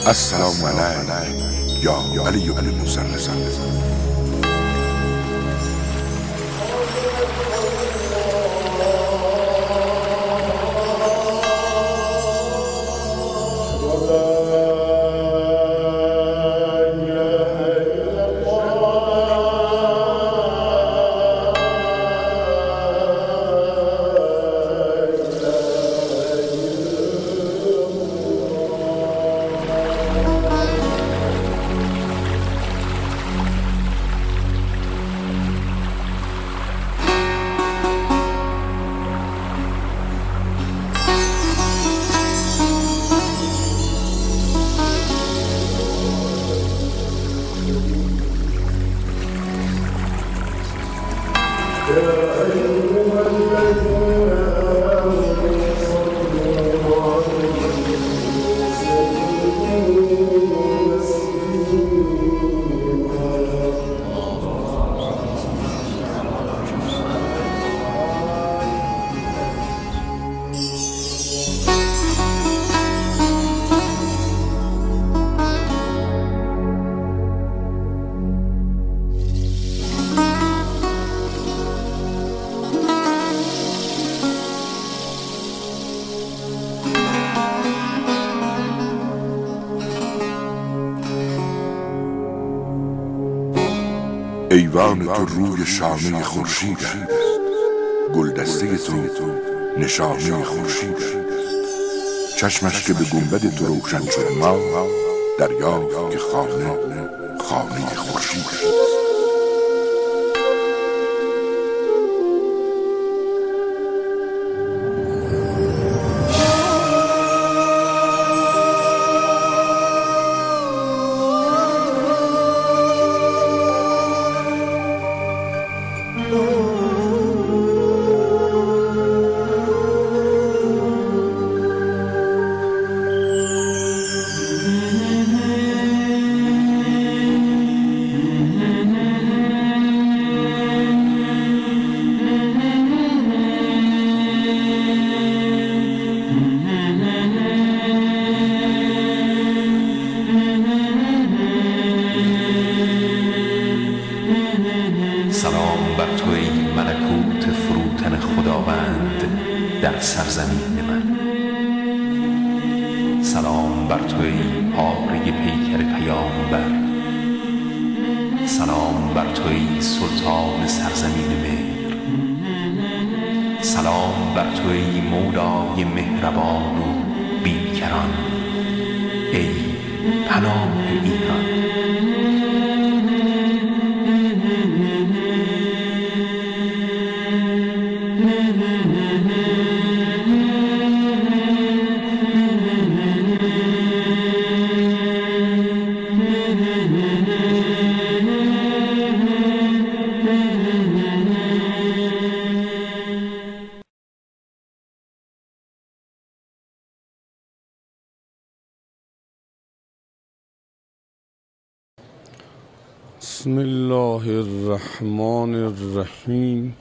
السلام علیک یا علی بن موسی الرضا. ایوان تو روی شانه خورشید است، گلدسته تو نشانه خورشید است. چشمش که به گنبد تو روشن شد ما دریافت که خانه خورشید است. سلام بر تو ای ملکوت فروتن خداوند در سرزمین من. سلام بر تو ای پاره پیکر پیامبر. سلام بر تو ای سلطان سرزمین مهر. سلام بر تو ای مولای مهربان و بیکران، ای پناه ایران. بسم الله الرحمن الرحیم.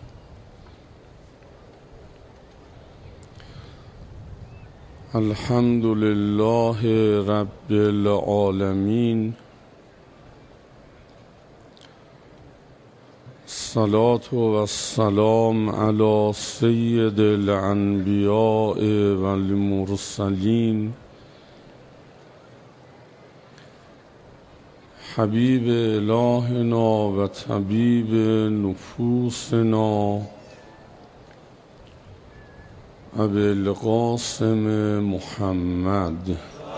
الحمد لله رب العالمین. الصلاة و السلام علی سید الانبیاء و المرسلین، حبیب الهنا و طبیب نفوسنا ابی القاسم محمد.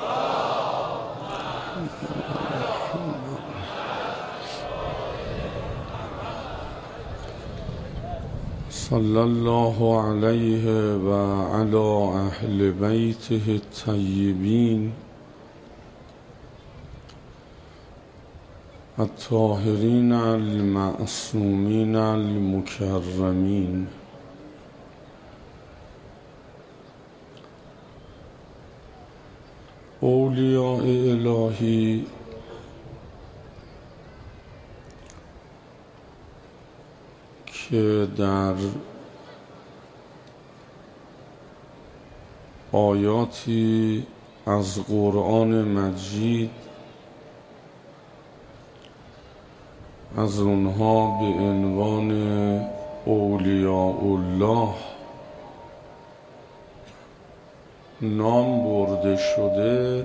صلی الله علیه و علی اهل بیته الطیبین الطاهرین المعصومین المکرمین. اولیاء الهی که در آیاتی از قرآن مجید، از اونها به عنوان اولیاء الله نام برده شده،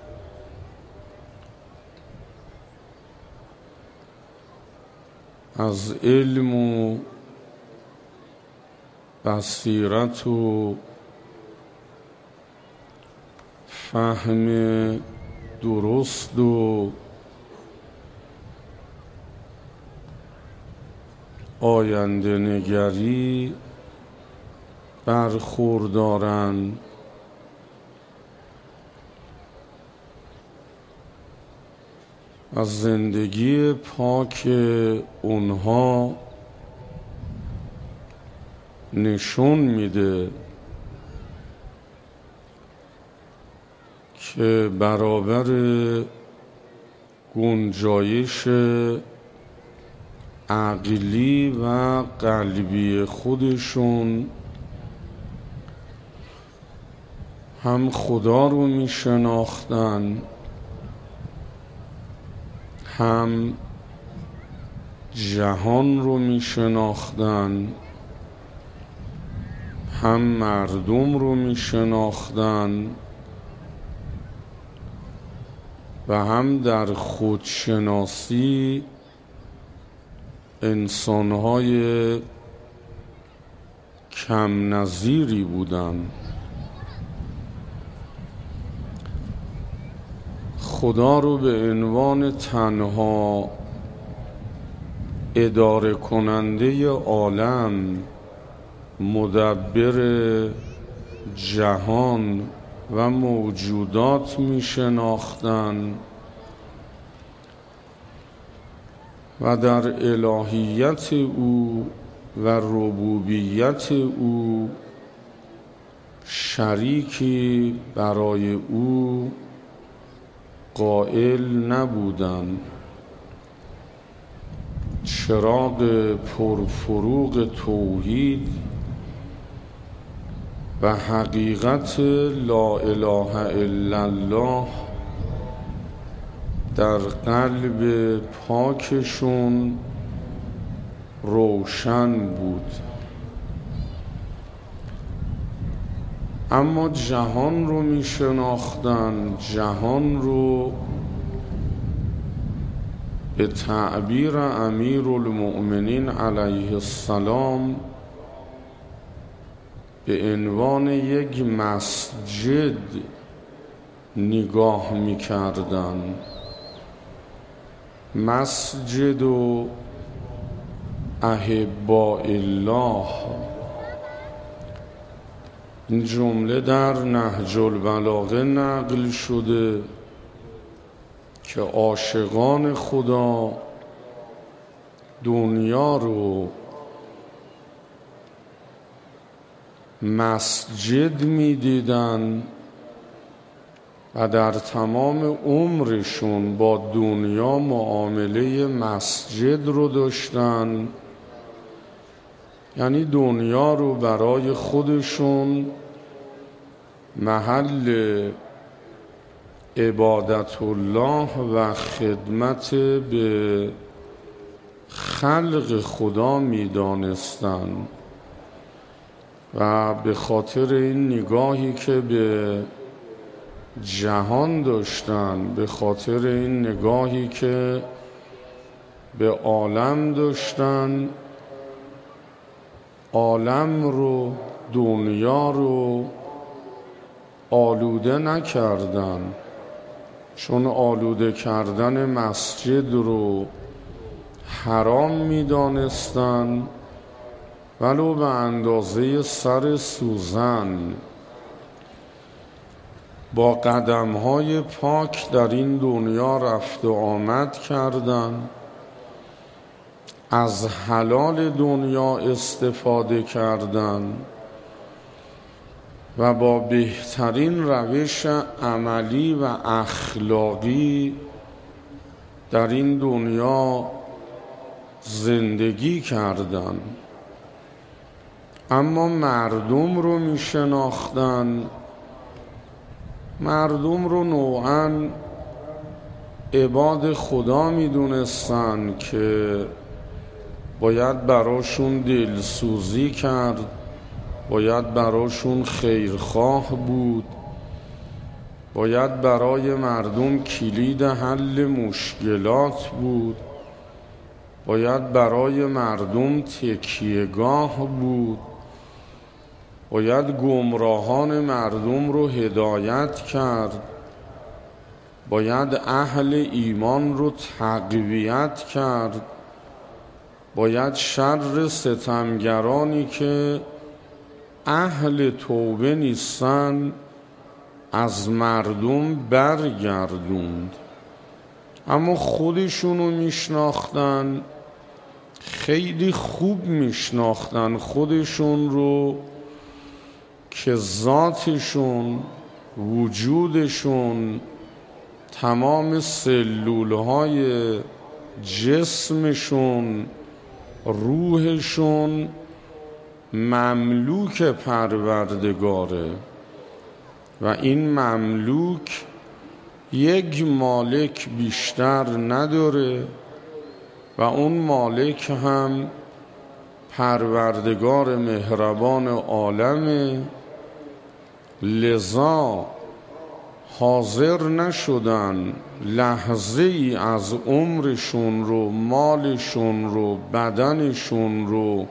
از علم و بصیرت و فهم درست و آینده نگری برخوردارند. از زندگی پاک اونها نشون میده که برابر گنجایش عقلی و قلبی خودشون هم خدا رو می شناختن، هم جهان رو می شناختن، هم مردم رو می شناختن و هم در خودشناسی انسانهای کم نظیری بودن. خدا رو به عنوان تنها اداره کننده عالم، مدبر جهان و موجودات می شناختن و در الهیت او و ربوبیت او شریکی برای او قائل نبودند. چراغ پرفروغ توحید و حقیقت لا اله الا الله در قلب پاکشون روشن بود. اما جهان رو می شناختن، جهان رو به تعبیر امیرالمؤمنین علیه السلام به عنوان یک مسجد نگاه می کردن. مسجد و احباء الله، این جمله در نهج البلاغه نقل شده که عاشقان خدا دنیا رو مسجد می دیدن و در تمام عمرشون با دنیا معامله مسجد رو داشتن، یعنی دنیا رو برای خودشون محل عبادت الله و خدمت به خلق خدا می دانستن و به خاطر این نگاهی که به جهان داشتن، به خاطر این نگاهی که به عالم داشتن، عالم رو، دنیا رو آلوده نکردن، چون آلوده کردن مسجد رو حرام می دانستن، ولو به اندازه سر سوزن با قدم‌های پاک در این دنیا رفت و آمد کردن، از حلال دنیا استفاده کردن و با بهترین روش عملی و اخلاقی در این دنیا زندگی کردن. اما مردم رو می شناختن مردم رو نوعاً عباد خدا میدونستن که باید براشون دلسوزی کرد، باید براشون خیرخواه بود، باید برای مردم کلید حل مشکلات بود، باید برای مردم تکیهگاه بود، باید گمراهان مردم رو هدایت کرد، باید اهل ایمان رو تقویت کرد، باید شر ستمگرانی که اهل توبه نیستن از مردم برگردوند. اما خودشونو میشناختن، خیلی خوب میشناختن خودشون رو که ذاتشون، وجودشون، تمام سلولهای جسمشون، روحشون مملوک پروردگاره و این مملوک یک مالک بیشتر نداره و اون مالک هم پروردگار مهربان عالمه. لذا حاضر نشدن لحظه ای از عمرشون رو، مالشون رو، بدنشون رو،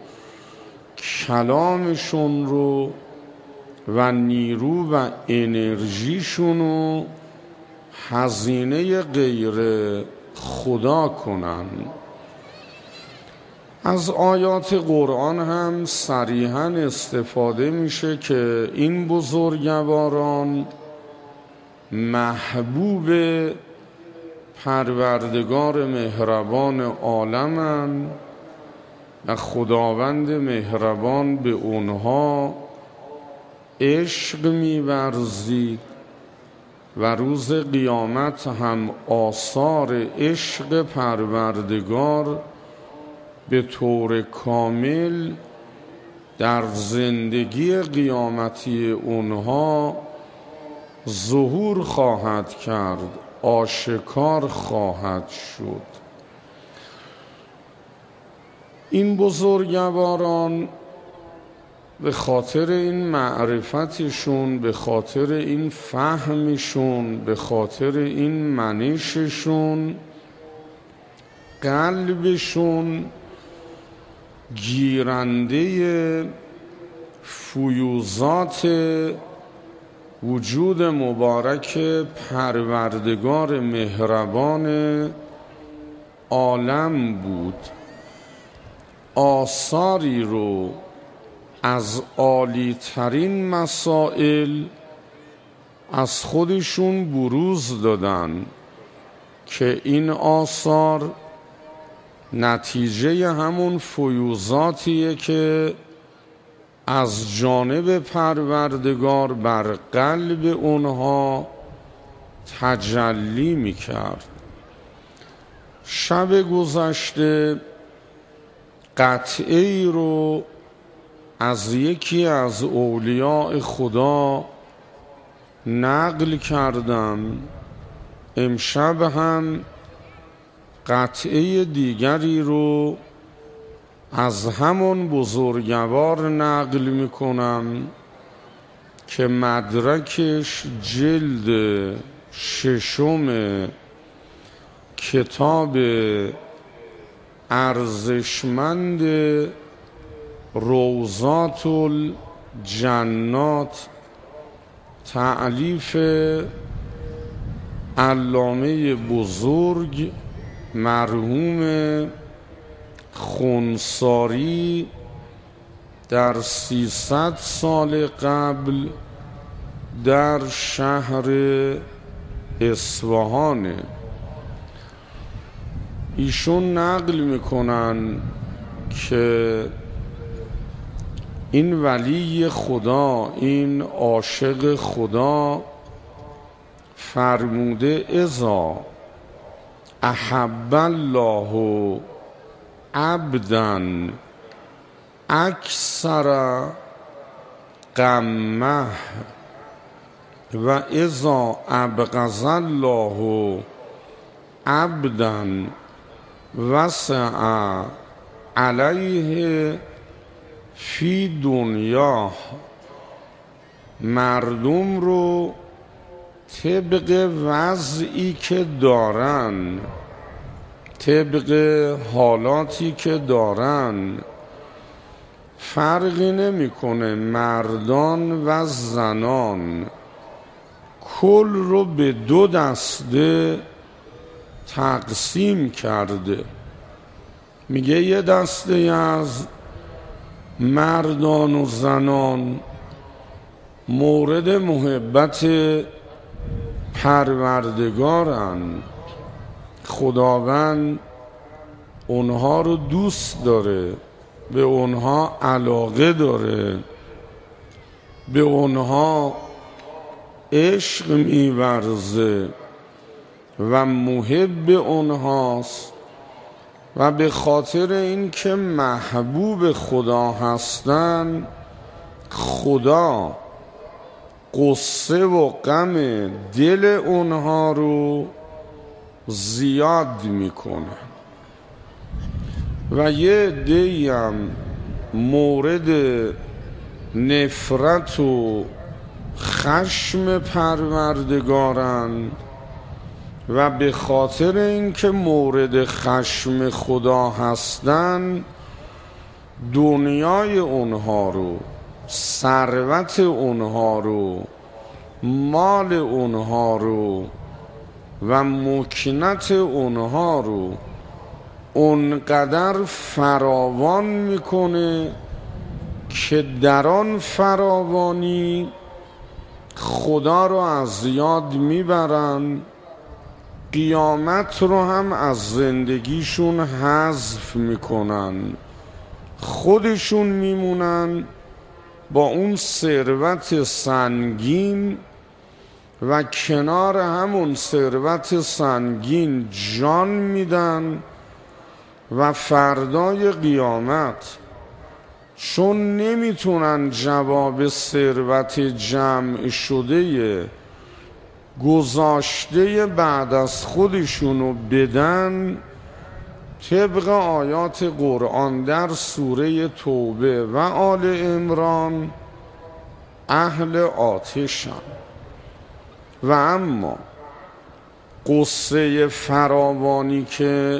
کلامشون رو و نیرو و انرژیشون رو هزینه غیر خدا کنن. از آیات قرآن هم صریحاً استفاده میشه که این بزرگواران محبوب پروردگار مهربان عالمن و خداوند مهربان به اونها عشق می‌ورزید و روز قیامت هم آثار عشق پروردگار به طور کامل در زندگی قیامتی اونها ظهور خواهد کرد، آشکار خواهد شد. این بزرگواران به خاطر این معرفتشون، به خاطر این فهمشون، به خاطر این منششون، قلبشون گیرنده فیوضات وجود مبارک پروردگار مهربان عالم بود. آثاری رو از عالی ترین مسائل از خودشون بروز دادن که این آثار نتیجه همون فیوضاتیه که از جانب پروردگار بر قلب اونها تجلی میکرد. شب گذشته قطعی رو از یکی از اولیاء خدا نقل کردم. امشب هم قطعه دیگری رو از همون بزرگوار نقل میکنم که مدرکش جلد 6 کتاب ارزشمند روضات الجنات تألیف علامه بزرگ مرحوم خونساری در 300 سال قبل در شهر اصفهان. ایشون نقل میکنن که این ولی خدا، این عاشق خدا فرموده اذا احب الله عبدا اکثر غمه و اذا ابغض الله عبدا وسع علیه فی دنیا، مردم رو طبق وضعی که دارن، طبق حالاتی که دارن، فرقی نمیکنه مردان و زنان، کل رو به دو دسته تقسیم کرده. میگه یه دسته از مردان و زنان مورد محبت پروردگارن، خداوند اونها رو دوست داره، به اونها علاقه داره، به اونها عشق می‌ورزه و محب اونهاست و به خاطر اینکه محبوب خدا هستن، خدا قصه و غم دل اونها رو زیاد میکنه. و یه عده‌ای هم مورد نفرت و خشم پروردگارن و به خاطر اینکه مورد خشم خدا هستن، دنیای اونها رو، ثروت اونها رو، مال اونها رو و مکنت اونها رو اونقدر فراوان میکنه که در آن فراوانی خدا رو از یاد میبرن، قیامت رو هم از زندگیشون حذف میکنن، خودشون میمونن با اون ثروت سنگین و کنار همون ثروت سنگین جان میدن و فردای قیامت چون نمیتونن جواب ثروت جمع شده گذاشته بعد از خودشونو بدن، طبق آیات قرآن در سوره توبه و آل عمران اهل آتشن. و اما قصه فراوانی که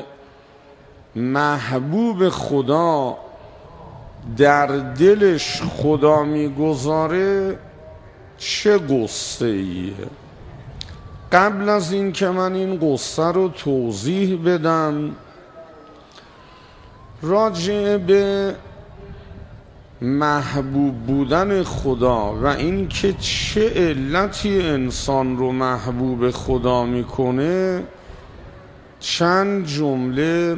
محبوب خدا در دلش خدا میگذاره چه قصه ایه؟ قبل از این که من این قصه رو توضیح بدم، راجع به محبوب بودن خدا و این که چه علتی انسان رو محبوب خدا میکنه چند جمله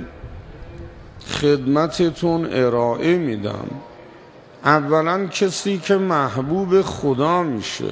خدمتتون ارائه میدم. اولا کسی که محبوب خدا میشه،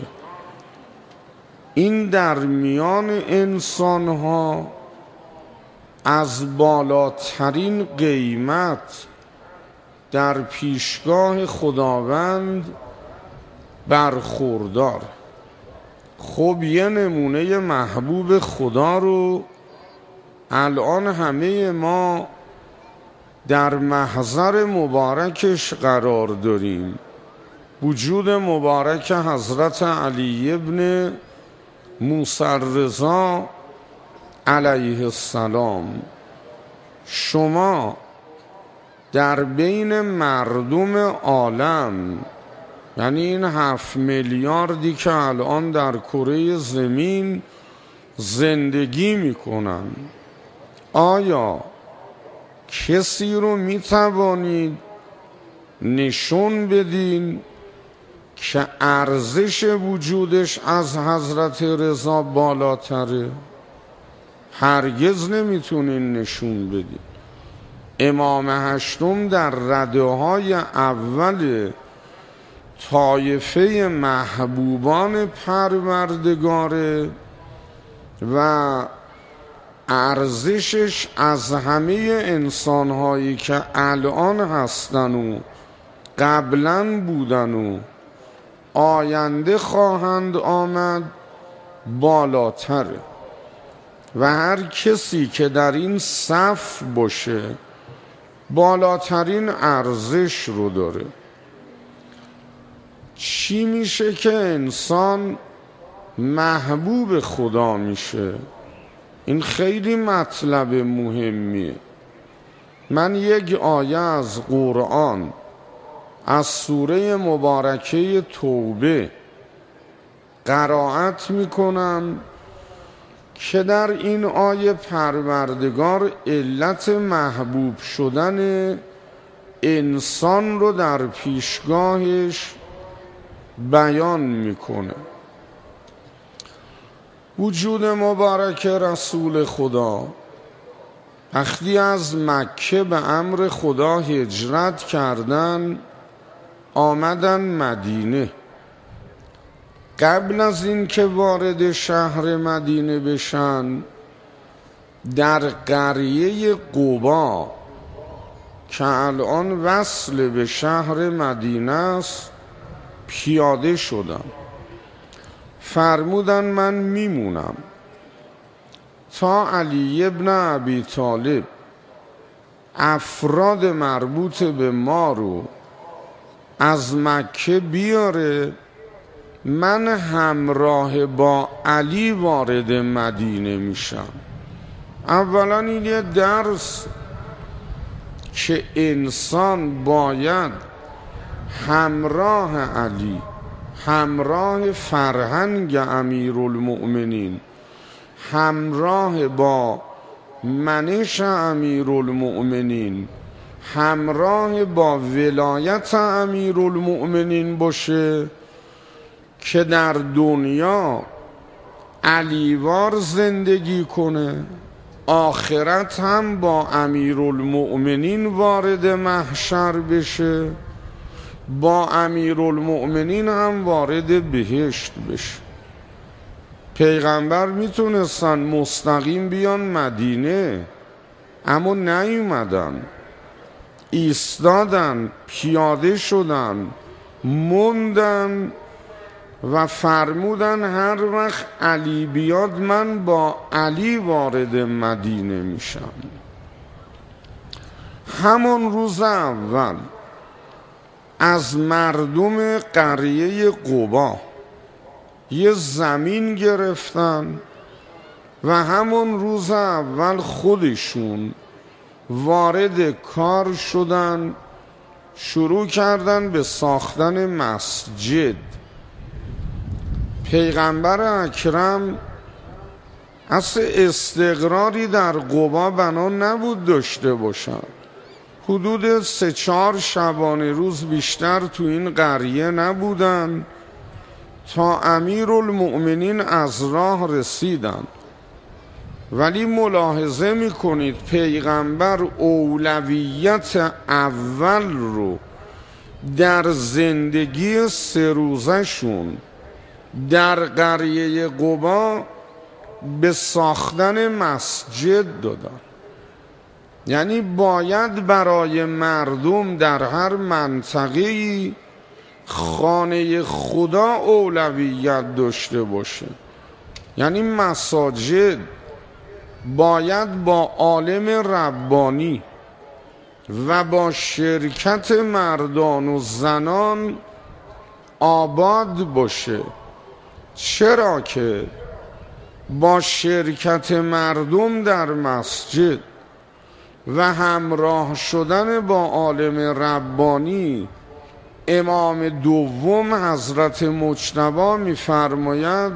این در میان انسان ها از بالاترین قیمت در پیشگاه خداوند برخوردار. خب یه نمونه محبوب خدا رو الان همه ما در محضر مبارکش قرار داریم، وجود مبارک حضرت علی ابن موسی رضا علیه السلام. شما در بین مردم عالم، یعنی این 7 میلیاردی که الان در کره زمین زندگی میکنن، آیا کسی رو میتوانید نشون بدین که ارزش وجودش از حضرت رضا بالاتره؟ هرگز نمیتونین نشون بدین. امام هشتم در رده‌های اول طایفه محبوبان پروردگاره و ارزشش از همه انسانهایی که الان هستن و قبلا بودن و آینده خواهند آمد بالاتره و هر کسی که در این صف باشه بالاترین ارزش رو داره. چی میشه که انسان محبوب خدا میشه؟ این خیلی مطلب مهمیه. من یک آیه از قرآن از سوره مبارکه توبه قرائت میکنم که در این آیه پروردگار علت محبوب شدن انسان رو در پیشگاهش بیان میکنه. وجود مبارک رسول خدا وقتی از مکه به امر خدا هجرت کردن آمدن مدینه. قبل از این که وارد شهر مدینه بشن در قریه قبا که الان وصل به شهر مدینه است پیاده شدم. فرمودن من میمونم تا علی ابن ابی طالب افراد مربوط به ما رو از مکه بیاره، من همراه با علی وارد مدینه میشم. اولا این یه درس که انسان باید همراه علی، همراه فرهنگ امیرالمؤمنین، همراه با منش امیرالمؤمنین، همراه با ولایت امیرالمؤمنین باشه که در دنیا علیوار زندگی کنه، آخرت هم با امیرالمؤمنین وارد محشر بشه، با امیرالمؤمنین هم وارد بهشت بشه. پیغمبر میتونستن مستقیم بیان مدینه اما نیومدن، ایستادن، پیاده شدن، موندن و فرمودن هر وقت علی بیاد من با علی وارد مدینه میشم. همون روز اول از مردم قریه قبا یه زمین گرفتن و همون روز اول خودشون وارد کار شدن، شروع کردن به ساختن مسجد. پیغمبر اکرم اصل استقراری در قبا بنا نبود داشته باشن. حدود 3-4 شبانه روز بیشتر تو این قریه نبودن تا امیرالمؤمنین از راه رسیدن. ولی ملاحظه میکنید پیغمبر اولویت اول رو در زندگی 3 روزشون در قریه قبا به ساختن مسجد دادن. یعنی باید برای مردم در هر منطقه‌ای خانه خدا اولویت داشته باشه. یعنی مساجد باید با عالم ربانی و با شرکت مردان و زنان آباد باشه. چرا که با شرکت مردم در مسجد و همراه شدن با عالم ربانی امام دوم حضرت مجتبی می‌فرماید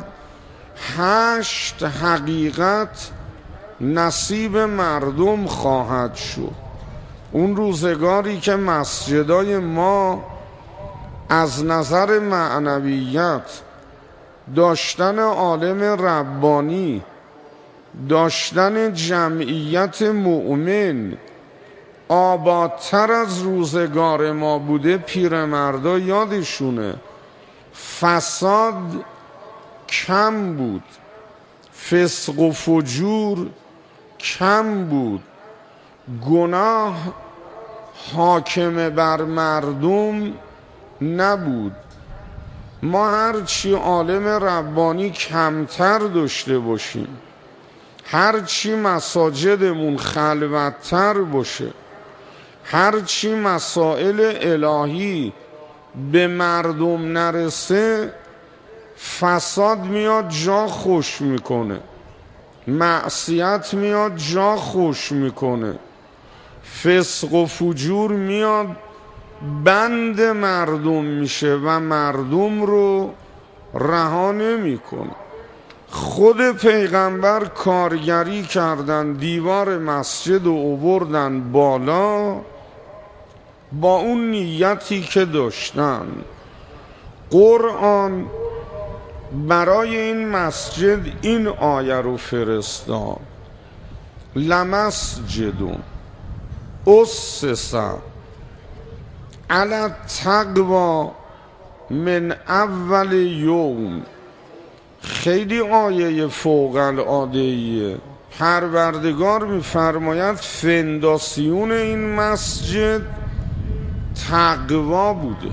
8 حقیقت نصیب مردم خواهد شد. اون روزگاری که مسجدای ما از نظر معنویت داشتن عالم ربانی، داشتن جمعیت مؤمن آبادتر از روزگار ما بوده، پیرمردا یادشونه فساد کم بود، فسق و فجور کم بود، گناه حاکم بر مردم نبود. ما هرچی عالم ربانی کمتر داشته باشیم، هرچی مساجدمون خلوتتر باشه، هرچی مسائل الهی به مردم نرسه، فساد میاد جا خوش میکنه، معصیت میاد جا خوش میکنه، فسق و فجور میاد بند مردم میشه و مردم رو رها نمیکنه. خود پیغمبر کارگری کردن، دیوار مسجد رو آوردن بالا با اون نیتی که داشتن. قرآن برای این مسجد این آیه رو فرستاد: لمسجد اسس علی التقوی من اول یوم. خیلی آیه فوق العاده‌ایه. پروردگار می‌فرماید فنداسیون این مسجد تقوا بوده،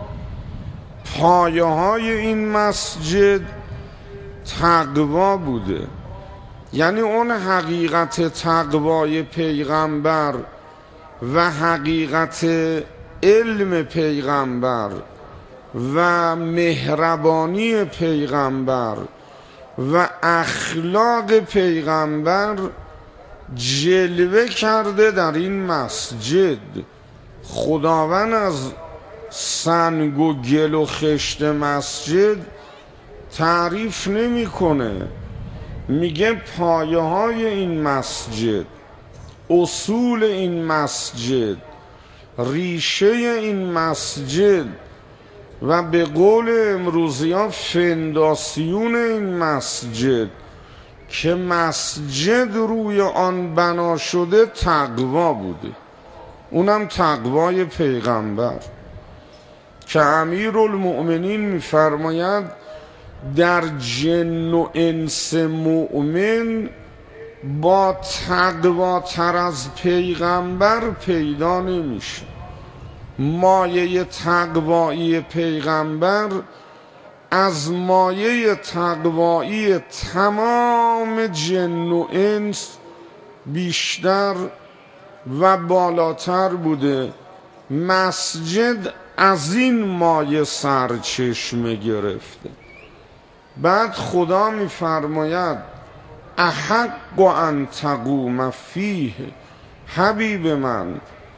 پایه های این مسجد تقوا بوده. یعنی اون حقیقت تقوای پیغمبر و حقیقت علم پیغمبر و مهربانی پیغمبر و اخلاق پیغمبر جلوه کرده در این مسجد. خداوند از سنگ و گل و خشت مسجد تعریف نمیکنه، میگه پایه های این مسجد، اصول این مسجد، ریشه این مسجد و به قول امروزیان فنداسیون این مسجد که مسجد روی آن بنا شده تقوا بوده، اونم تقوای پیغمبر که امیرالمؤمنین میفرماید در جن و انس مؤمن با تقواتر از پیغمبر پیدا نمیشه. مایه تقوایی پیغمبر از مایه تقوایی تمام جن و انس بیشتر و بالاتر بوده. مسجد از این مایه سرچشمه گرفته. بعد خدا میفرماید احق ان تقوم فیه، حبیب من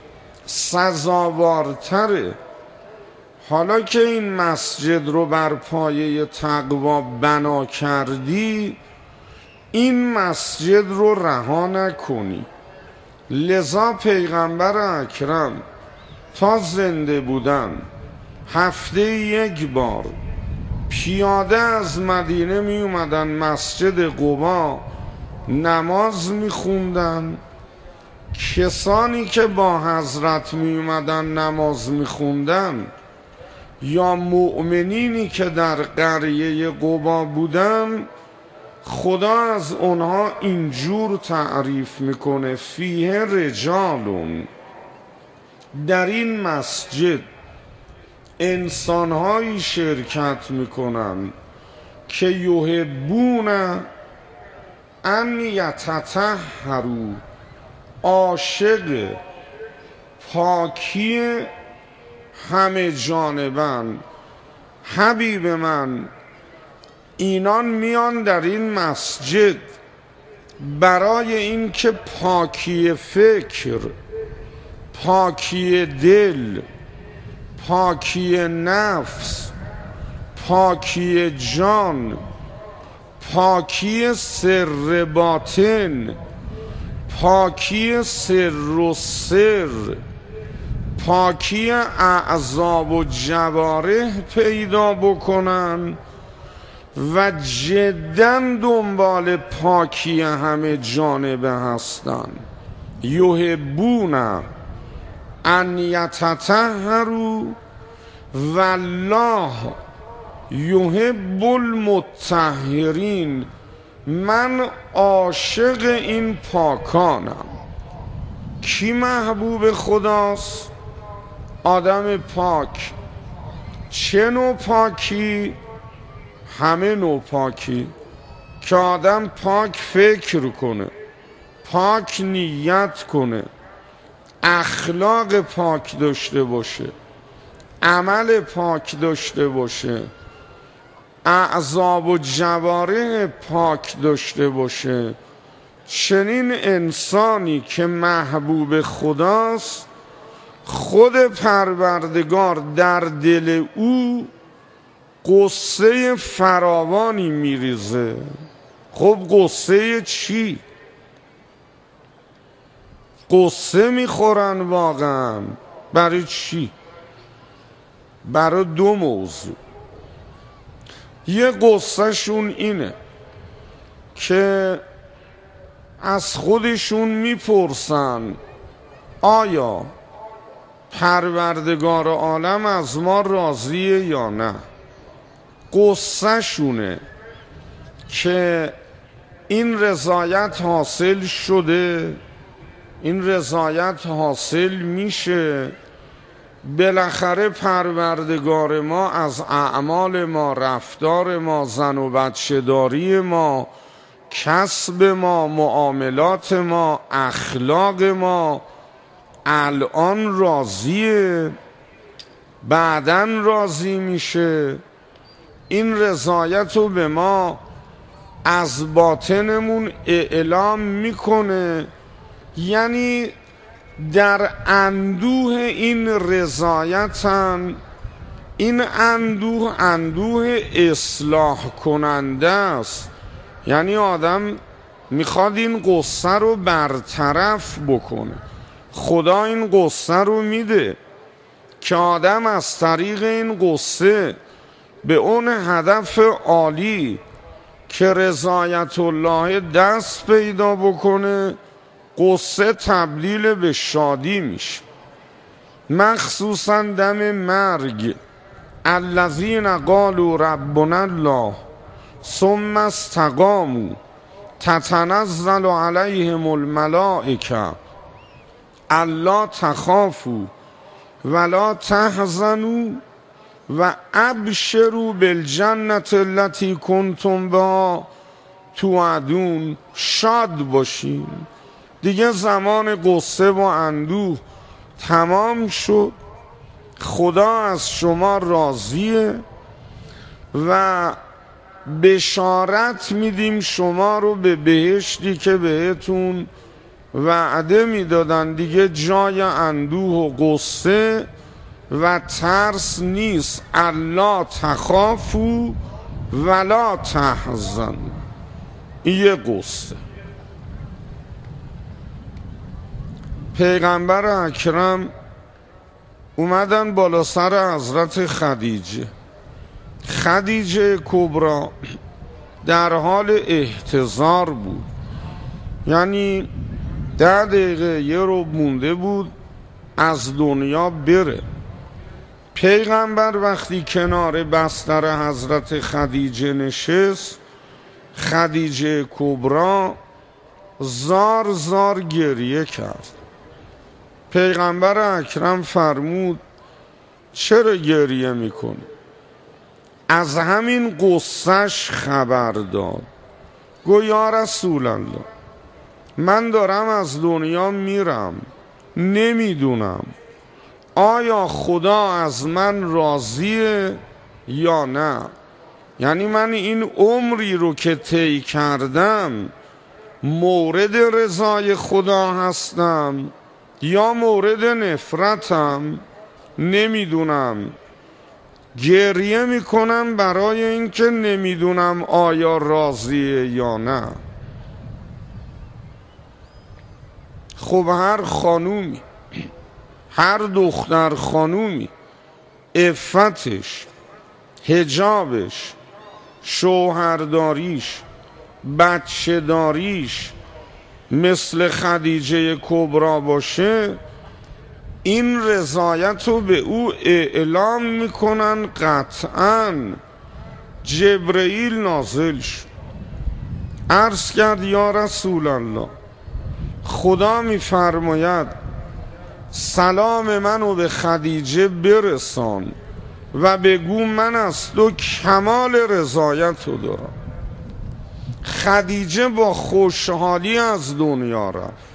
سزاوارتره حالا که این مسجد رو بر پایه تقوا بنا کردی، این مسجد رو رها نکنی. لذا پیغمبر اکرم تا زنده بودن هفته یک بار پیاده از مدینه می اومدن مسجد قبا نماز می خوندن. کسانی که با حضرت می اومدن نماز می خوندن یا مؤمنینی که در قریه قبا بودن، خدا از اونها اینجور تعریف میکنه: فیه رجالون، در این مسجد انسانهایی شرکت میکنن که یحبون ان یتطهروا، عاشق پاکی همه جانبن. حبیب من اینان میان در این مسجد برای اینکه پاکی فکر، پاکی دل، پاکی نفس، پاکی جان، پاکی سر باطن، پاکی سر و سر، پاکی اعضا و جوارح پیدا بکنن و جدا دنبال پاکی همه جانبه هستن. یحبون ان یتطهروا والله یحب المطهرین. من عاشق این پاکانم. کی محبوب خداست؟ آدم پاک. چه نوع پاکی؟ همه نوع پاکی که آدم پاک فکر کنه، پاک نیت کنه، اخلاق پاک داشته باشه، عمل پاک داشته باشه، اعضا و جوارح پاک داشته باشه. چنین انسانی که محبوب خداست، خود پروردگار در دل او قصه فراوانی میریزه. خب قصه چی؟ قصه میخورن واقعا. برای چی؟ برای دو موضوع. یه قصه شون اینه که از خودشون میپرسن آیا پروردگار عالم از ما راضیه یا نه. قصه شونه که این رضایت حاصل شده، این رضایت حاصل میشه، بالاخره پروردگار ما از اعمال ما، رفتار ما، زن و بچه داری ما، کسب ما، معاملات ما، اخلاق ما الان راضیه، بعدن راضی میشه. این رضایت رو به ما از باطنمون اعلام میکنه. یعنی در اندوه این رضایتن. این اندوه اصلاح کننده است. یعنی آدم میخواد این قصه رو برطرف بکنه. خدا این قصه رو میده که آدم از طریق این قصه به اون هدف عالی که رضایت الله دست پیدا بکنه، قصه تبدیل به شادی میشه. مخصوصا دم مرگ. الذین قالوا ربنا الله ثم استقاموا تتنزل علیهم الملائکه الا تخافوا ولا تحزنوا و ابشروا بالجنة التي کنتم بها توعدون. شاد باشین. دیگه زمان قصه و اندوه تمام شد. خدا از شما راضیه و بشارت میدیم شما رو به بهشتی که بهتون وعده میدادن. دیگه جای اندوه و قصه و ترس نیست. الا تخافوا ولا تحزنوا. یه قصه. پیغمبر اکرم اومدن بالا سر حضرت خدیجه کبرا در حال احتضار بود. یعنی 10 دقیقه یه رو مونده بود از دنیا بره. پیغمبر وقتی کنار بستر حضرت خدیجه نشست، خدیجه کبرا زار زار گریه کرد. پیغمبر اکرم فرمود چرا گریه میکنی؟ از همین قصهش خبر داد. گو یا رسول الله، من دارم از دنیا میرم، نمیدونم آیا خدا از من راضیه یا نه. یعنی من این عمری رو که طی کردم مورد رضای خدا هستم یا مورد نفرتم، نمیدونم. گریه میکنم برای اینکه نمیدونم آیا راضیه یا نه. خب هر خانومی، هر دختر خانومی عفتش، حجابش، شوهرداریش، بچه داریش مثل خدیجه کبرا باشه، این رضایت رو به او اعلام میکنن. قطعا جبرئیل نازل شد، عرض کرد یا رسول الله، خدا میفرماید سلام منو به خدیجه برسان و بگو من از تو کمال رضایت رو دارم. خدیجه با خوشحالی از دنیا رفت.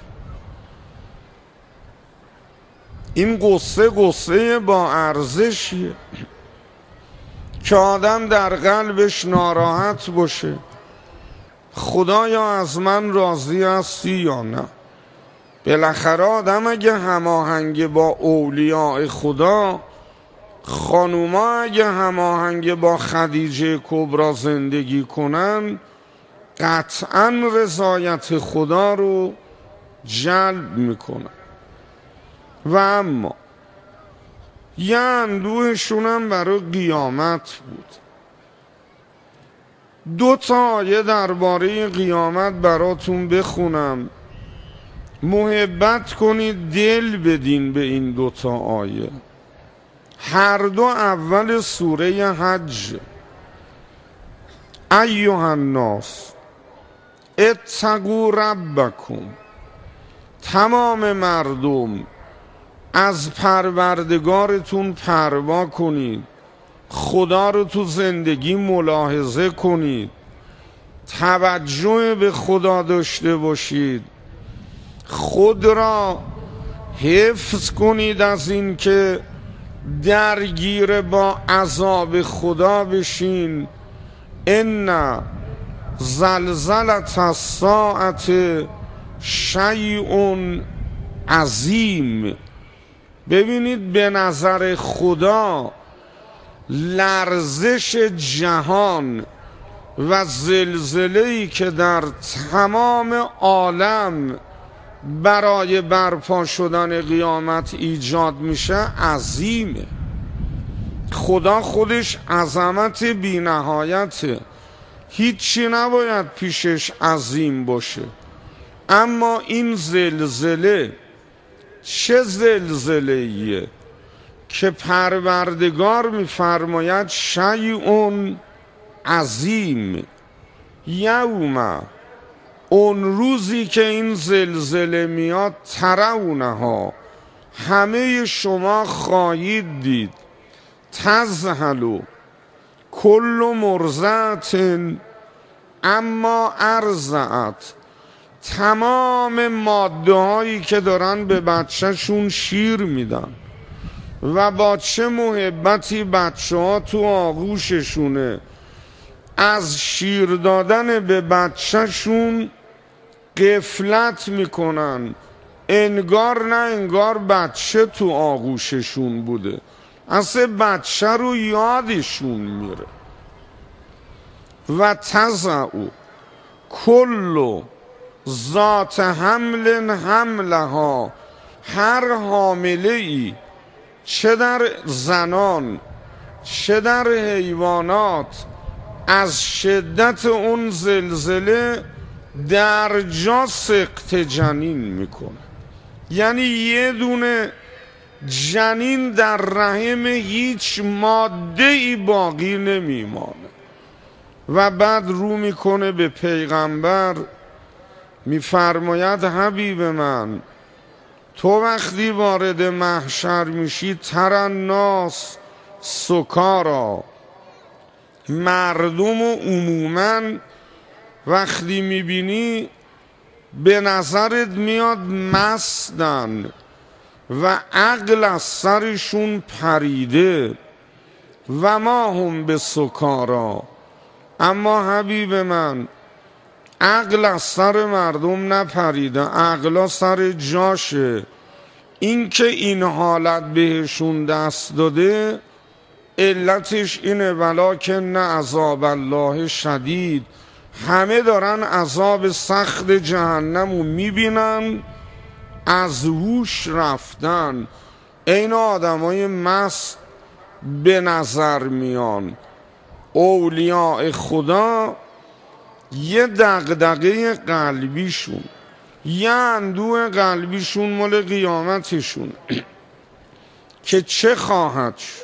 این قصه با ارزشیه که آدم در قلبش ناراحت باشه خدایا از من راضی هستی یا نه. بالاخره آدم اگه هماهنگ با اولیاء خدا، خانوما اگه هماهنگ با خدیجه کبرا زندگی کنن، قطعا رضایت خدا رو جلب میکنن. و اما یه اندوهشونم برای قیامت بود. 2 آیه درباره قیامت براتون بخونم، محبت کنید دل بدین به این 2 آیه. هر دو اول سوره حج. ایها الناس اتقوا ربکم، تمام مردم از پروردگارتون پروا کنید، خدا رو تو زندگی ملاحظه کنید، توجه به خدا داشته باشید، خود را حفظ کنید از این که درگیر با عذاب خدا بشین. ان زلزلة الساعة شیء عظیم. ببینید به نظر خدا لرزش جهان و زلزله‌ای که در تمام عالم برای برپا شدن قیامت ایجاد میشه عظیمه. خدا خودش عظمت بی نهایته، هیچی نباید پیشش عظیم باشه. اما این زلزله چه زلزله‌ایه که پروردگار میفرماید شیء عظیم. یوم، اون روزی که این زلزله میاد، ترونها، همه شما خواهید دید، تذهل کل مرضعة اما ارضعت، تمام ماده هایی که دارن به بچه شون شیر میدن و با چه محبتی بچه ها تو آغوششونه، از شیر دادن به بچه شون غفلت میکنن، انگار نه انگار بچه تو آغوششون بوده، اصلا بچه رو یادشون میره. و تضع کل ذات حمل حملها، هر حامله ای چه در زنان چه در حیوانات از شدت اون زلزله در جا سقط جنین میکنه. یعنی یه دونه جنین در رحم هیچ ماده ای باقی نمیمانه. و بعد رو میکنه به پیغمبر، میفرماید حبیب من، تو وقتی وارد محشر میشی، تر الناس سکارا، مردم و عموما وقتی میبینی به نظرت میاد مستن و عقل از سرشون پریده. و ما هم به سکارا، اما حبیب من عقل از سر مردم نپریده، عقلا سر جاشه. این که این حالت بهشون دست داده علتش اینه ولکن عذاب الله شدید، همه دارن عذاب سخت جهنم رو میبینن، از هوش رفتن، این آدمای مست به نظر میان. اولیاء خدا یه دغدغه قلبیشون، یه اندوه قلبیشون مال قیامتشون که چه خواهد شد.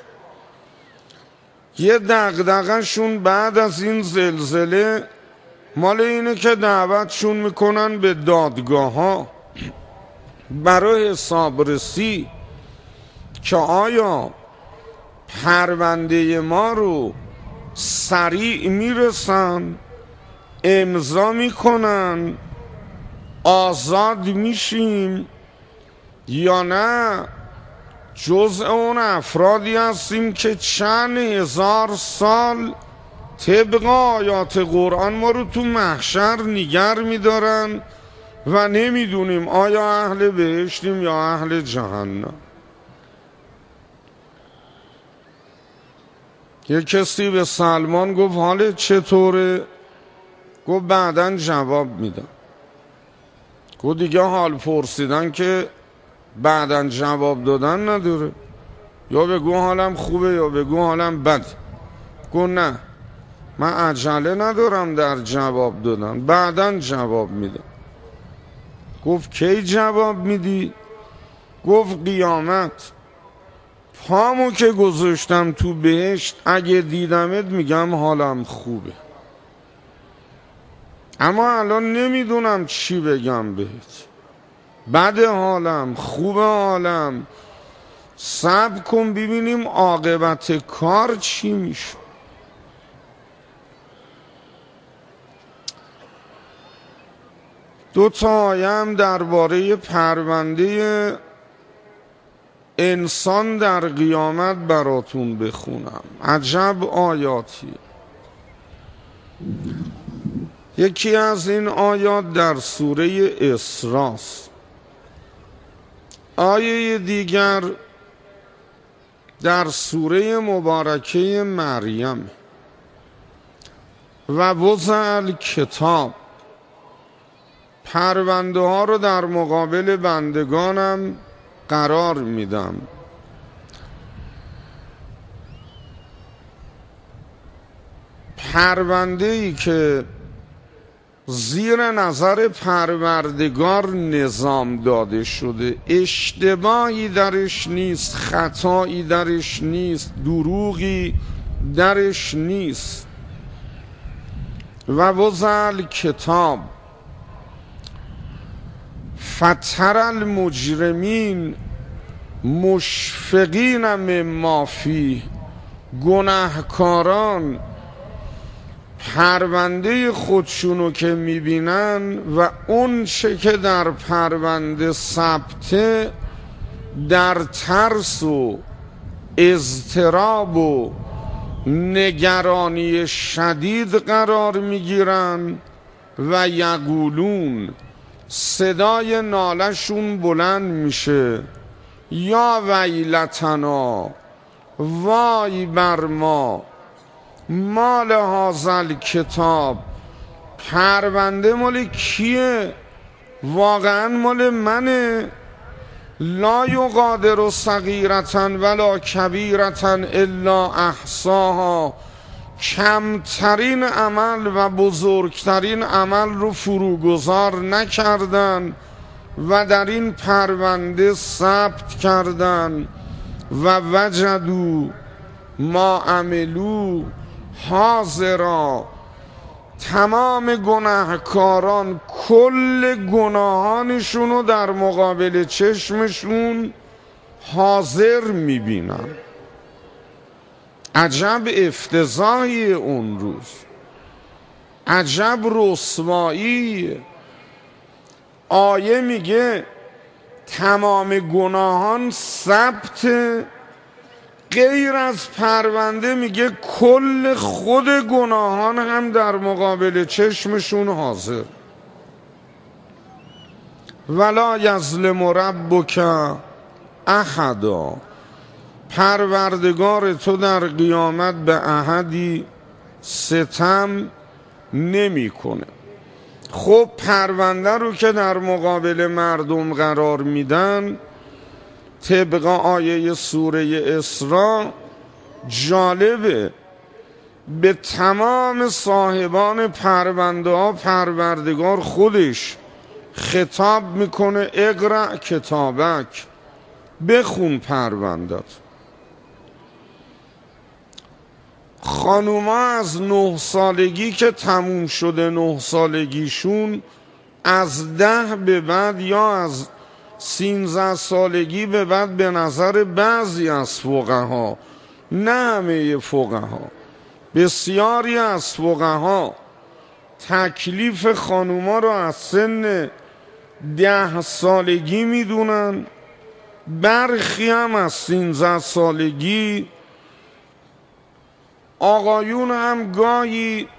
یه دغدغه شون بعد از این زلزله مال اینه که دعوتشون میکنن به دادگاه ها برای حسابرسی که آیا پرونده ما رو سریع میرسن، امضا میکنن، آزاد میشیم، یا نه جزء اون افرادی هستیم که چند هزار سال طبق آیات قرآن ما رو تو محشر نگر میدارن و نمیدونیم آیا اهل بهشتیم یا اهل جهنم. یه کسی به سلمان گفت حالت چطوره؟ گفت بعداً جواب میدم. گفت دیگه حال پرسیدن که بعداً جواب دادن نداره، یا بگو حالم خوبه یا بگو حالم بد. گفت نه، من عجله ندارم در جواب دادن، بعداً جواب میدم. گفت کی جواب میدی؟ گفت قیامت پامو که گذاشتم تو بهشت اگه دیدمت میگم حالم خوبه، اما الان نمیدونم چی بگم بهت، بد حالم خوب حالم، صبر کن ببینیم عاقبت کار چی میشه. دو تا آیه هم درباره پرونده انسان در قیامت براتون بخونم. عجب آیاتی. یکی از این آیات در سوره اسراست، آیه دیگر در سوره مبارکه مریم. و وضع کتاب، پرونده ها رو در مقابل بندگانم قرار میدم. پرونده ای که زیر نظر پروردگار نظام داده شده، اشتباهی درش نیست، خطایی درش نیست، دروغی درش نیست. و وضع کتاب فتر المجرمین مشفقین مما فیه، گناهکاران پرونده خودشونو که میبینن و اون چه که در پرونده ثبته در ترس و اضطراب و نگرانی شدید قرار میگیرن و یقولون، صدای نالشون بلند میشه، یا ویلتنا، وای بر ما، مال هازل کتاب، پرونده مال کیه؟ واقعا مال منه؟ لا یغادر صغیرة ولا کبیرة الا احصاها، کمترین عمل و بزرگترین عمل رو فروگذار نکردن و در این پرونده ثبت کردن. و وجدوا ما عملوا حاضرا، تمام گناهکاران کل گناهانشون رو در مقابل چشمشون حاضر میبینن. عجب افتضاحی اون روز، عجب رسوایی. آیه میگه تمام گناهان ثبت، غیر از پرونده میگه کل خود گناهان هم در مقابل چشمشون حاضر. ولا یظلم ربک احدا، پروردگار تو در قیامت به احدی ستم نمیکنه. خب پرونده رو که در مقابل مردم قرار میدن، طبق آیه سوره اسراء جالبه، به تمام صاحبان پرونده ها پروردگار خودش خطاب میکنه، اقرأ کتابک، بخون پروندت. خانوما از 9 سالگی که تموم شده 9 سالگیشون، از 10 به بعد یا از 13 سالگی به بعد به نظر بعضی از فقها نه همه فقها، بسیاری از فقها تکلیف خانوما رو از سن 10 سالگی میدونن، برخی هم از 13 سالگی، آقایون هم گاهی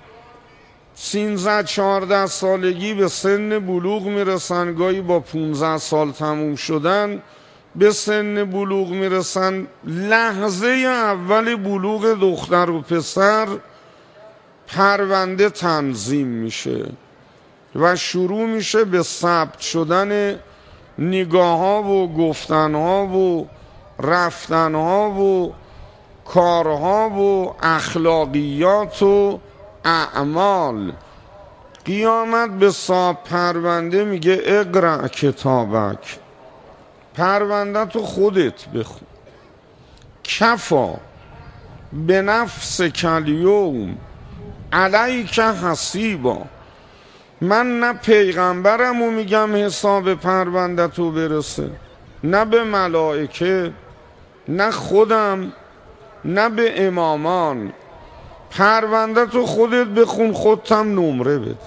13-14 سالگی به سن بلوغ میرسن، گاهی با 15 سال تموم شدن به سن بلوغ میرسن. لحظه اول بلوغ دختر و پسر پرونده تنظیم میشه و شروع میشه به ثبت شدن نگاه ها و گفتن ها و رفتن ها و کارها و اخلاقیات و اعمال. قیامت به صاحب پرونده میگه اقرأ کتابک، پرونده تو خودت بخون. کفا به نفس کلیوم علیک حسیبا، من نه پیغمبرمو میگم حساب پرونده تو برسه، نه به ملائکه، نه خودم، نه به امامان. پرونده تو خودت بخون، خودت هم نمره بده،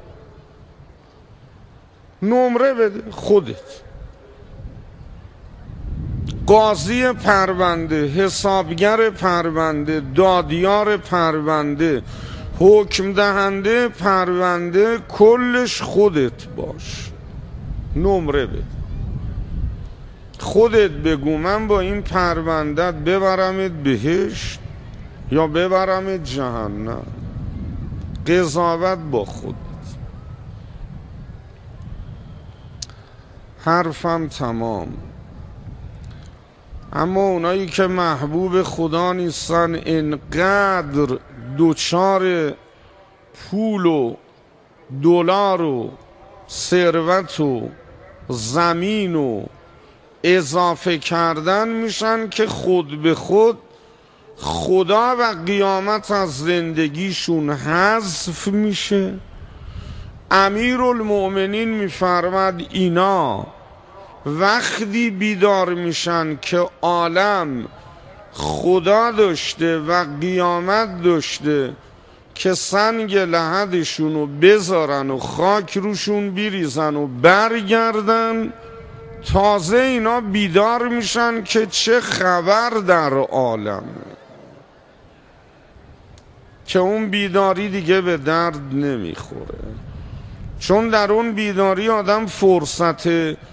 نمره بده خودت. قاضی پرونده، حسابگر پرونده، دادیار پرونده، حکم دهنده پرونده، کلش خودت باش، نمره بده. خودت بگو من با این پروندت ببرمت بهشت یا ببرمت جهنم. قضاوت با خودت. حرفم تمام. اما اونایی که محبوب خدا نیستن، انقدر دوچار پول و دلار و ثروت و زمین و اضافه کردن میشن که خود به خود خدا و قیامت از زندگیشون حذف میشه. امیرالمؤمنین میفرماد اینا وقتی بیدار میشن که عالم خدا داشته و قیامت داشته که سنگ لحدشونو بذارن و خاک روشون بریزن و برگردن، تازه اینا بیدار میشن که چه خبر در عالم، که اون بیداری دیگه به درد نمیخوره. چون در اون بیداری آدم فرصت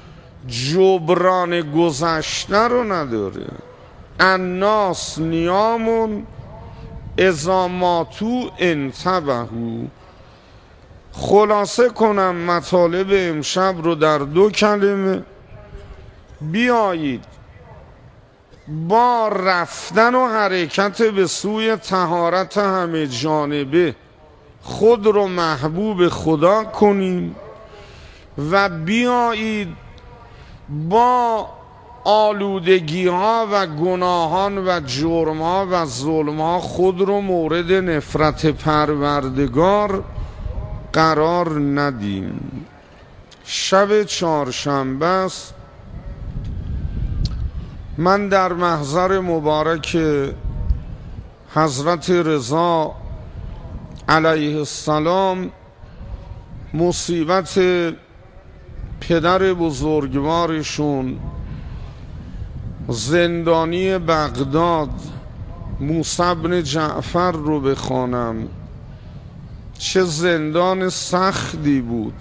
جبران گذشته رو نداره. الناس نیامون اذا ماتوا انتبهوا. خلاصه کنم مطالب امشب رو در 2 کلمه. بیایید با رفتن و حرکت به سوی طهارت همه جانبه خود رو محبوب خدا کنیم و بیایید با آلودگی ها و گناهان و جرم ها و ظلم ها خود رو مورد نفرت پروردگار قرار ندیم. شب چهارشنبه است. من در محضر مبارک حضرت رضا علیه السلام مصیبت پدر بزرگوارشون زندانی بغداد موسی بن جعفر رو بخوانم. چه زندان سختی بود.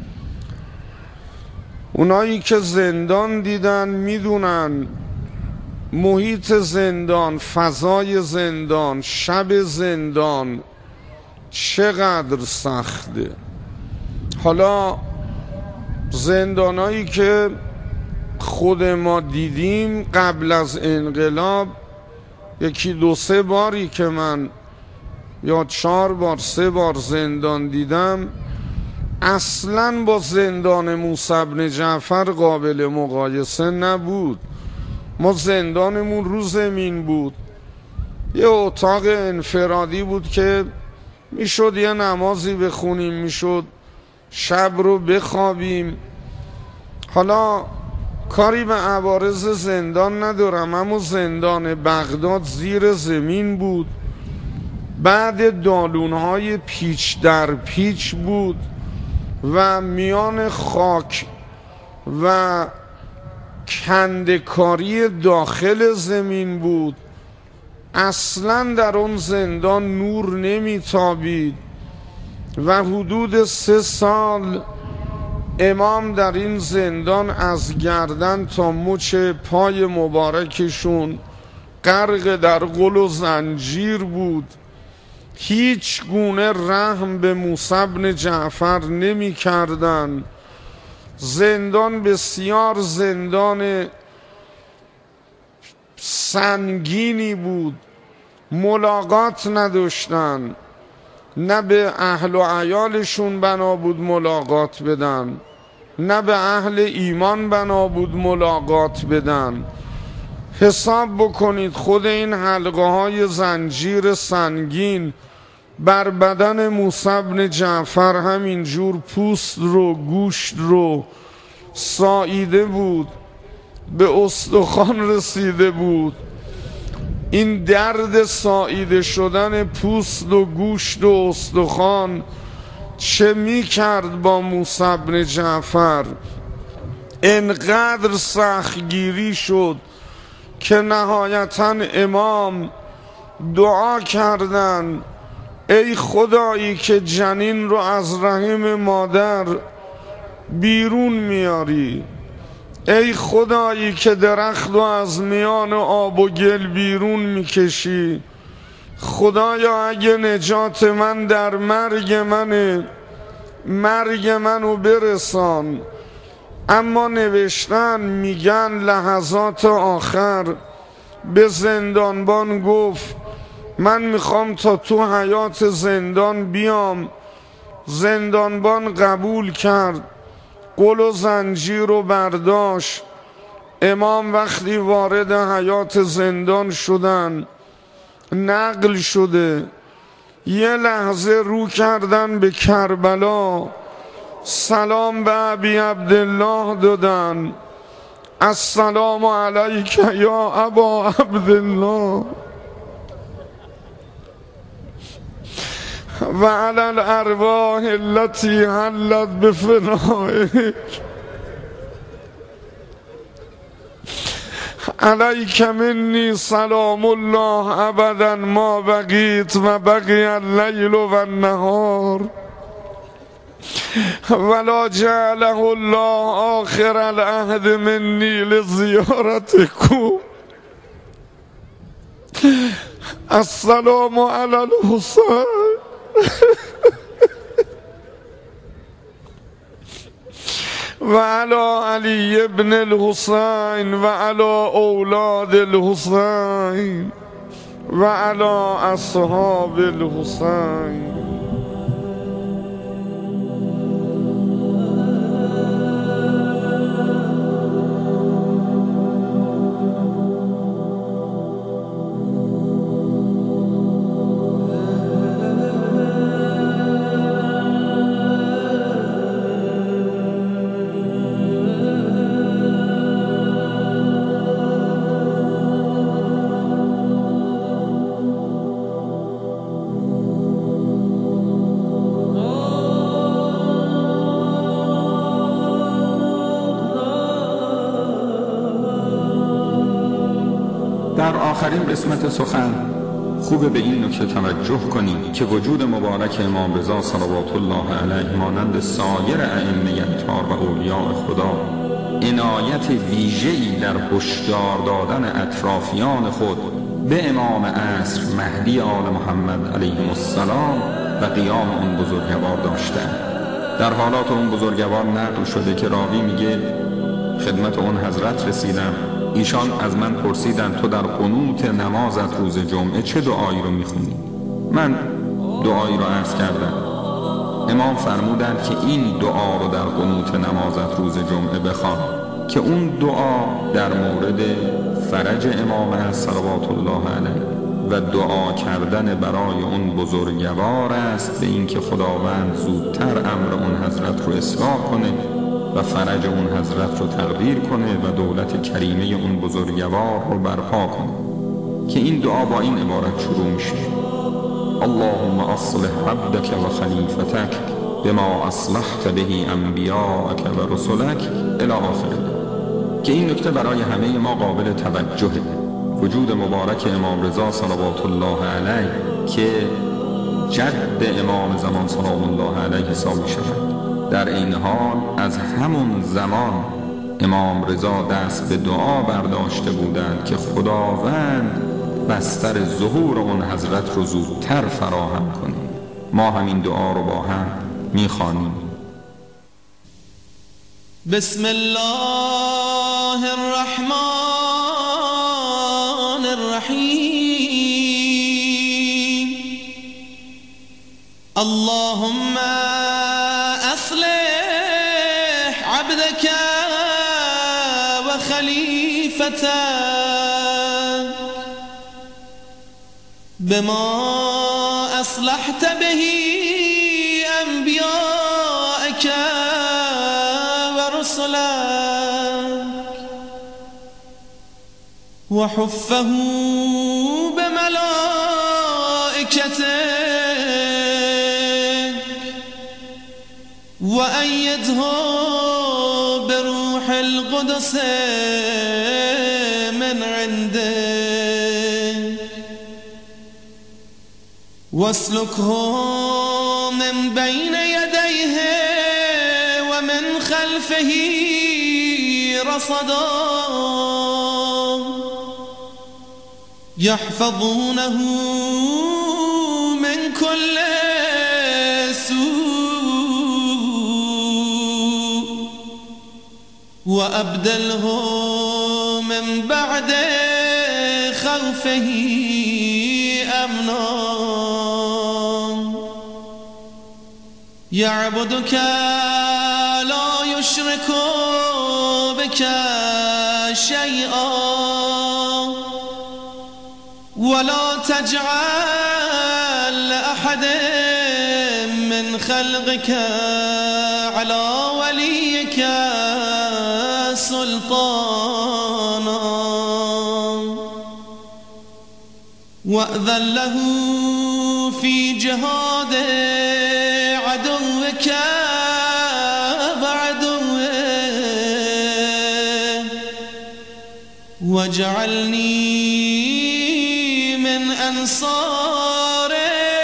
اونایی که زندان دیدن میدونن محیط زندان، فضای زندان، شب زندان چقدر سخته. حالا زندانایی که خود ما دیدیم قبل از انقلاب، 1-2-3 باری که من یا 4 بار 3 بار زندان دیدم، اصلا با زندان موسی بن جعفر قابل مقایسه نبود. ما زندانمون رو زمین بود، یه اتاق انفرادی بود که میشد یه نمازی بخونیم، میشد شب رو بخوابیم. حالا کاری به عوارض زندان ندارم، اما زندان بغداد زیر زمین بود، بعد دالونهای پیچ در پیچ بود و میان خاک و کندکاری داخل زمین بود. اصلا در اون زندان نور نمیتابید و حدود 3 سال امام در این زندان از گردن تا مچ پای مبارکشون غرق در غل و زنجیر بود. هیچ گونه رحم به موسی بن جعفر نمی کردن. زندان بسیار زندان سنگینی بود، ملاقات نداشتن، نه به اهل و عیالشون بنا بود ملاقات بدن، نه به اهل ایمان بنا بود ملاقات بدن. حساب بکنید خود این حلقه های زنجیر سنگین بر بدن موسی بن جعفر همینجور پوست رو گوشت رو ساییده بود، به استخوان رسیده بود. این درد ساییده شدن پوست و گوشت و استخوان چه می کرد با موسی بن جعفر؟ انقدر سختگیری شد که نهایتا امام دعا کردن ای خدایی که جنین رو از رحم مادر بیرون میاری، ای خدایی که درخت رو از میان آب و گل بیرون میکشی، خدایا اگه نجات من در مرگ منه، مرگ منو برسان. اما نوشتن میگن لحظات آخر به زندانبان گفت من میخوام تا تو حیات زندان بیام. زندانبان قبول کرد، غل و زنجیر رو برداشت. امام وقتی وارد حیات زندان شدن، نقل شده، یه لحظه رو کردن به کربلا، سلام به ابی عبدالله دادن، السلام علیک یا ابا عبدالله و علی الارواح التي حلت بفنائک علیک منی سلام الله ابدا ما بقیت و بقی اللیل و النهار ولا جعله الله آخر العهد منی لزیارتکم. السلام علی الحسین و علی علی ابن الحسین و علی اولاد الحسین و علی اصحاب الحسین. در آخرین قسمت سخن خوبه به این نکته توجه کنیم که وجود مبارک امام رضا صلوات الله علیه مانند سایر ائمه اطهار و اولیاء خدا عنایت ویژه‌ای در هشدار دادن اطرافیان خود به امام عصر مهدی آل محمد علیه السلام و قیام اون بزرگوار داشتند. در حالات اون بزرگوار نقل شده که راوی میگه خدمت اون حضرت رسیدم، ایشان از من پرسیدند تو در قنوت نمازت روز جمعه چه دعایی رو میخونی؟ من دعایی رو عرض کردم. امام فرمودند که این دعا رو در قنوت نمازت روز جمعه بخوان که اون دعا در مورد فرج امام است صلوات الله علیه و دعا کردن برای اون بزرگوار است به این که خداوند زودتر امر اون حضرت رو اصلاح کنه و فرج اون حضرت رو تقدیر کنه و دولت کریمه اون بزرگوار رو برپا کنه که این دعا با این عبارت شروع میشه: اللهم اصلح عبدك و خلیفتك بما اصلحت به انبیاءک و رسلک الی آخره. که این نکته برای همه ما قابل توجهه. وجود مبارک امام رضا صلوات الله علیه که جد امام زمان سلام الله علیه حساب می شود، در این حال از همون زمان امام رضا دست به دعا برداشته بودند که خداوند بستر ظهور اون حضرت رو زودتر فراهم کنه. ما همین دعا رو با هم می خوانیم. بسم الله الرحمن الرحیم. اللهم اصلح عبدك و خلیفتك بما اصلحت به انبیاءک و رسلک و حفه بملائکتک و ایده بروح القدس من عندك واسلكه من بين يديه ومن خلفه رصدا يحفظونه من كل سوء وأبدله من بعد خوفه أمنا يعبدك لا يشرك بك شيئا ولا تجعل أحد من خلقك على وليك سلطانا وأذن له في جهاد عدوك وعدوه واجعلني من أنصاره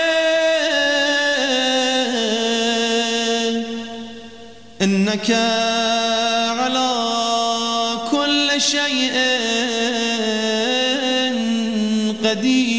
إنك على كل شيء قدير.